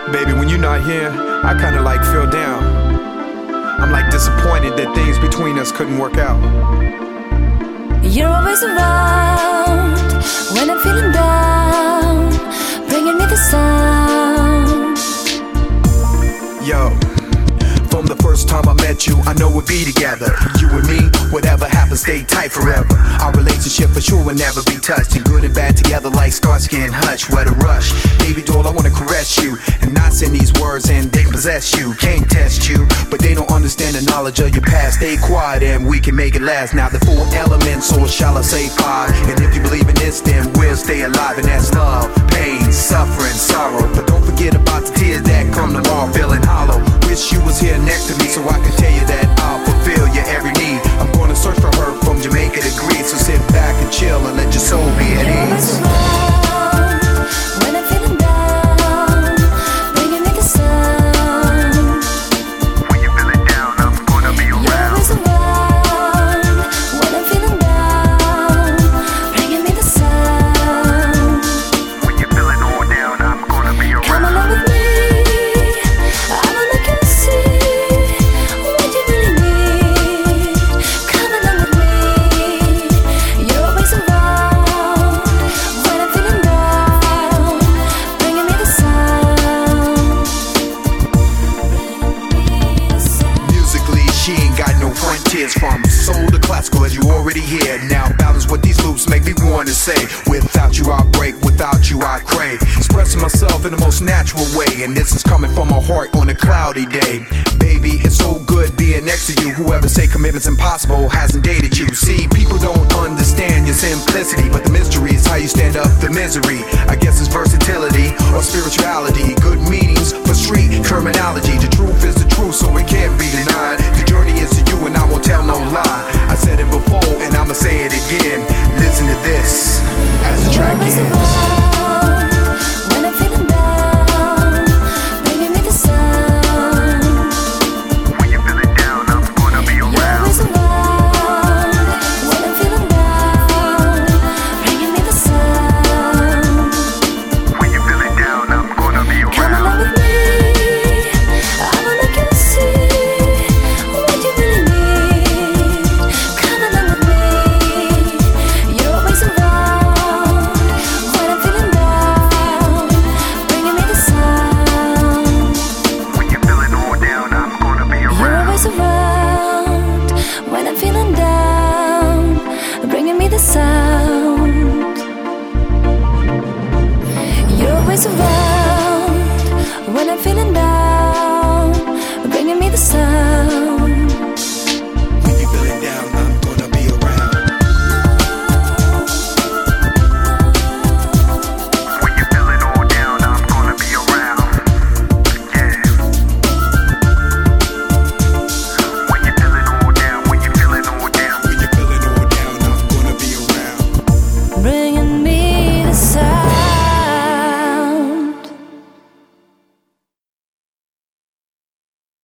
Baby, when you're not here, I kinda like feel down. I'm like disappointed that things between us couldn't work out. You're always around when I'm feeling down, bringing me the sound. Yo, from the first time I met you, I know we'll be together. You and me, whatever happens, stay tight forever. Our relationship for sure will never be touched, and good and bad together like Starsky and Hutch. What a rush, baby doll, I wanna caress you and not send these words and they possess you. Can't test you, but they don't understand the knowledge of your past. Stay quiet and we can make it last. Now the four elements, or shall I say five? And if you believe in this, then we'll stay alive, and that's love, pain, suffering, sorrow. But don't forget about the tears that come tomorrow, feeling hollow. Wish you was here next to me so I could tell you that I'll fulfill your every need. I'm gonna search for her from Jamaica to Greece, so sit back and chill and let your soul be at ease. When I'm feeling down, bringing me the sound. When you're feeling down, I'm gonna be You're around. always around when I'm feeling down, bringing me the sound. When you're feeling all down, I'm gonna be Come around. along with me, I wanna come see what you really need. Come along with me, you're always around when I'm feeling down, bringing me the sound. Musically, she ain't got no frontiers. From soul to classical, as you already hear. Now balance what these loops make me wanna say. Without you I break, without you I crave. Expressing myself in the most natural way, and this is coming from my heart on a cloudy day. Baby, it's so good being next to you. Whoever say commitment's impossible hasn't dated you. See, people don't understand your simplicity, but the mystery is how you stand up the misery. I guess it's versatility or spirituality.